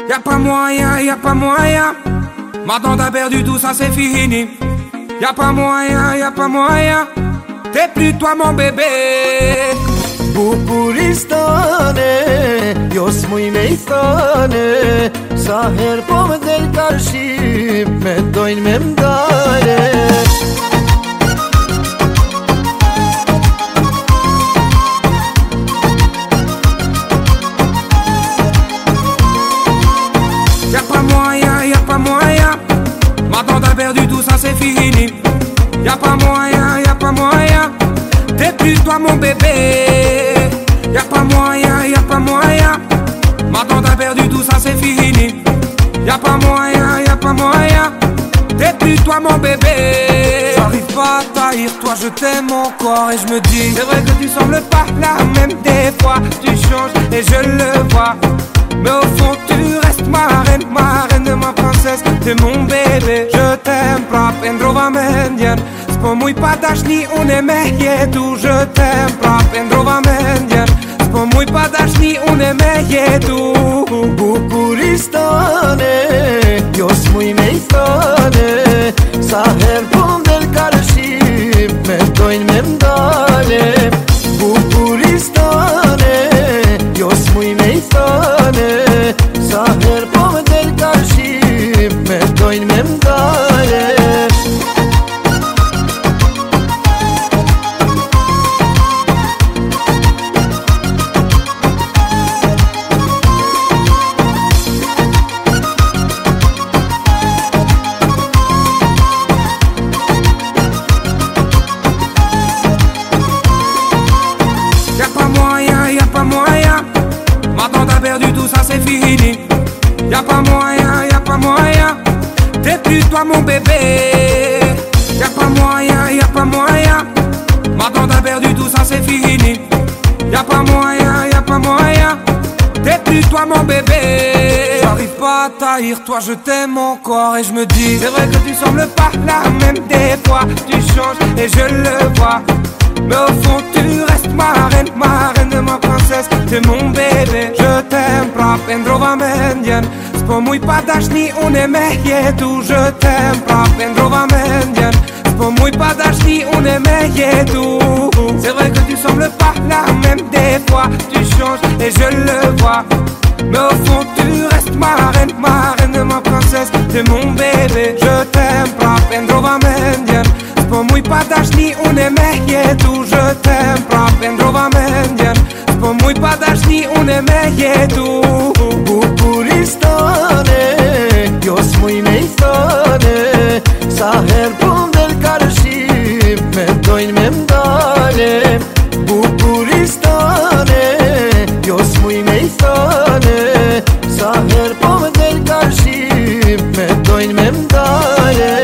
Y'a pas moyen, y'a pas moyen. Maintenant t'as perdu tout ça, c'est fini. Y'a pas moyen, y'a pas moyen. T'es plus toi mon bébé. Bukuristane, jos muj me I thane, sa her po me del karshi, me dojnë me mdale. Y'a pas moyen, y'a pas moyen. Maintenant t'as perdu tout ça, c'est fini. Y'a pas moyen, y'a pas moyen. T'es plus toi mon bébé. Y'a pas moyen, y'a pas moyen. Maintenant t'as perdu tout ça, c'est fini. Y'a pas moyen, y'a pas moyen. T'es plus toi mon bébé. J'arrive pas à t'haïr, toi je t'aime encore. Et je me dis, c'est vrai que tu sembles pas la même des fois. Tu changes et je le vois. Mais au fond tu restes ma reine de ma princesse. T'es mon bébé, je t'aime pra pendrova mendjen. Spomój padasz ni uneme jedu. Je t'aime pra pendrova mendjen. Spomój padasz ni uneme jedu. Bukuristane, jos muj me I thane, sa her po me del karshi, me dojnë me mdale. Bukuristane, jos muj me I thane, sa her po me del karshi, me dojnë me mdale. Y'a pas moyen, y'a pas moyen. Maintenant t'as perdu tout ça, c'est fini. Y'a pas moyen, y'a pas moyen. T'es plus toi mon bébé. Y'a pas moyen, y'a pas moyen. Maintenant t'as perdu tout ça, c'est fini. Y'a pas moyen, y'a pas moyen. T'es plus toi mon bébé. J'arrive pas à t'haïr, toi je t'aime encore. Et je me dis, c'est vrai que tu sembles pas la même des fois. Tu changes et je le vois. Mais au fond tu restes ma reine de ma princesse. T'es mon bébé, je t'aime pra pendrova mendjen. Spomój padasz ni uneme jedu. Je t'aime pra pendrova mendjen. Spomój padasz ni uneme jedu. C'est vrai que tu sembles pas la même des fois. Tu changes et je le vois. Mais au fond tu restes ma reine de ma princesse. T'es mon bébé, je t'aime pra pendrova mendjen. Spomój padasz ni uneme jedu. Je t'aime pra pendrova mendjen. Spomój padasz ni uneme jedu. Bukuristane, jos muj me I thane, sa her po me del karshi, me dojnë me mdale. Bukuristane, jos muj me I thane, sa her po me del karshi, me dojnë me mdale.